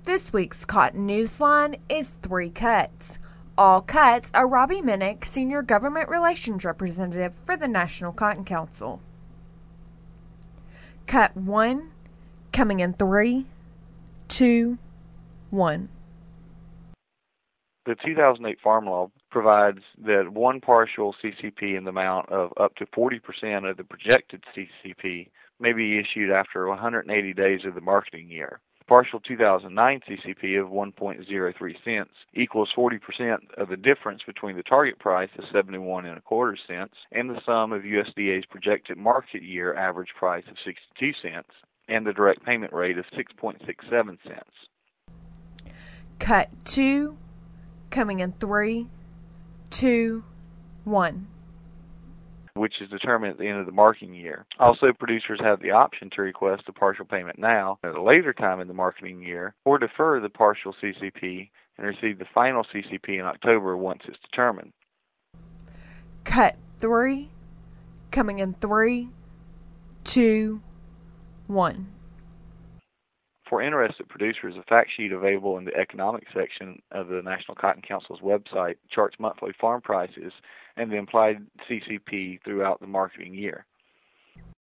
This week's Cotton Newsline is 3 cuts. All cuts are Robbie Minnick, Senior Government Relations Representative for the National Cotton Council. Cut 1, coming in 3, 2, 1. The 2008 Farm Law provides that one partial CCP in the amount of up to 40% of the projected CCP may be issued after 180 days of the marketing year. The partial 2009 CCP of 1.03 cents equals 40% of the difference between the target price of 71.25 cents and the sum of USDA's projected market year average price of 62 cents and the direct payment rate of 6.67 cents. Cut 2, coming in 3, 2, 1. Which is determined at the end of the marketing year. Also, producers have the option to request a partial payment now at a later time in the marketing year, or defer the partial CCP and receive the final CCP in October once it's determined. Cut 3, coming in 3, 2, 1. For interested producers, a fact sheet available in the economics section of the National Cotton Council's website charts monthly farm prices and the implied CCP throughout the marketing year.